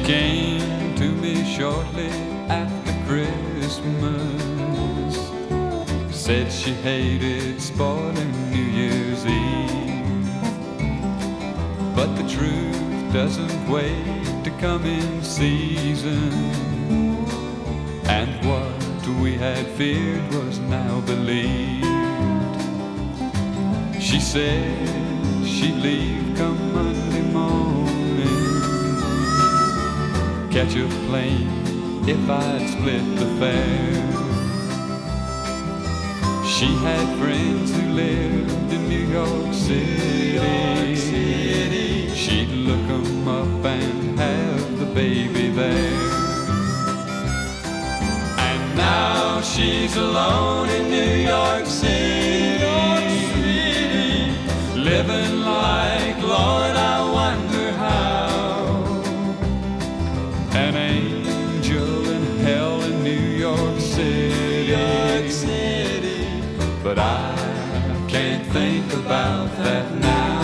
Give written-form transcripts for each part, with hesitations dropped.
came to me shortly after Christmas. Said she hated spoiling New Year's Eve, but the truth doesn't wait to come in season, and what we had feared was now believed. She said she'd leave come Monday morning, catch a plane if I'd split the fare. She had friends who lived in New York City. She'd look 'em up and have the baby there. And now she's alone in New York City, living like, Lord, I wonder how. An angel in hell in New York City, but I can't think about that now.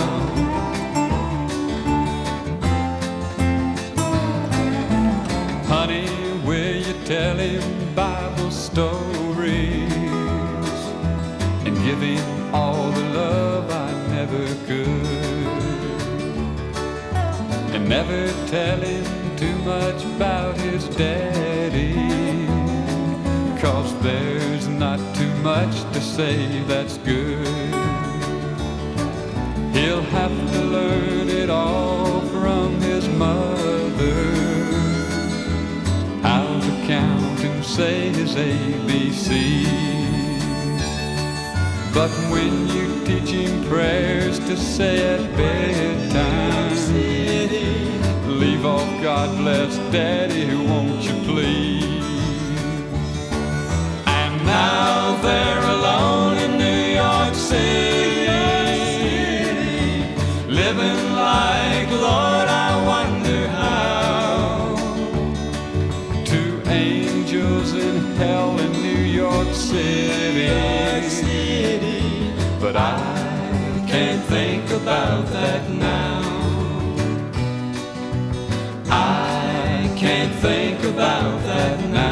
Honey, will you tell him Bible stories and give him all the love I never could, and never tell him too much about his daddy, 'cause there's not too much to say that's good. He'll have to learn it all from his mother, how to count and say his ABCs. But when you teach him prayers to say at bedtime, leave off God bless Daddy, won't you please? And now they're alone in New York City, living like, Lord, I wonder how. Two angels in hell in New York City, but I can't think about that now. I can't think about that now.